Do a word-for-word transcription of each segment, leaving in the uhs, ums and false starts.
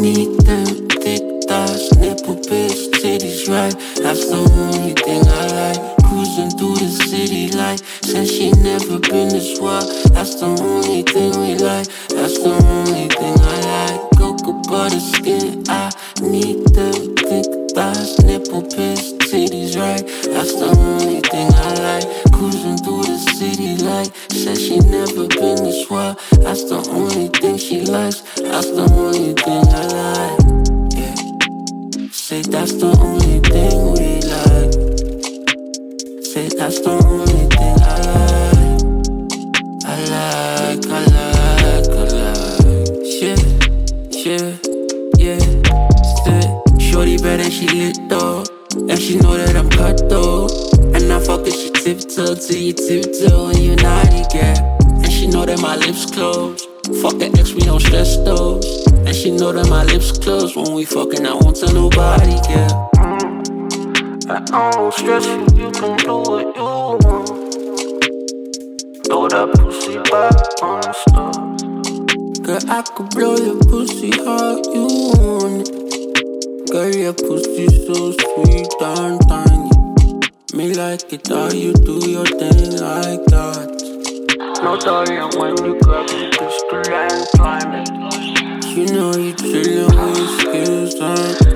need them thick thighs, nipple bitch, titties right. That's the only thing I like. Cruising through the city like said she never been this wild. That's the only thing we like. That's the only thing I like. Cocoa butter skin, I need them thick thighs, nipple bitch, titties right. That's the only thing I like. Cruising through the city like said she never been this wild. That's the only thing she likes. That's the only thing I like. Yeah. Say that's the only thing we like. Say that's the only thing I like. I like, I like, I like. Shit, shit, yeah. Shit. Shorty better, she lit though. And she know that I'm cut though. And I fuck it, she tiptoe till you tiptoe and you naughty, girl. And she know that my lips closed. Fuck an ex, we don't stress those. And she know that my lips closed. When we fucking, I won't tell nobody, girl. I don't stress you, you can do what you want. Throw that pussy back on the stars. Girl, I could blow your pussy how you want it. Girl, your pussy so sweet and tiny. Me like it how you do your thing like that. No darling when you grab the pistol and climb it. You know you chillin' with your skills on.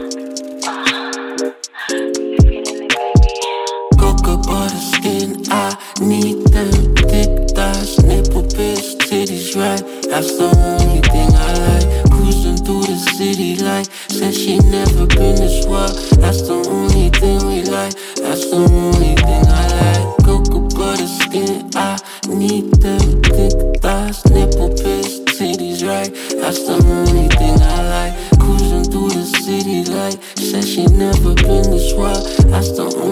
Butter skin, I need them thick thighs, nipple bitch, titties right. That's the only thing I like. Cruising through the city like said she never been this wild. That's the only thing we like. That's the only thing I like. Cocoa butter skin, I need them thick thighs, nipple bitch, titties right. That's the only thing I like. Cruising through the city like said she never been this wild. That's the only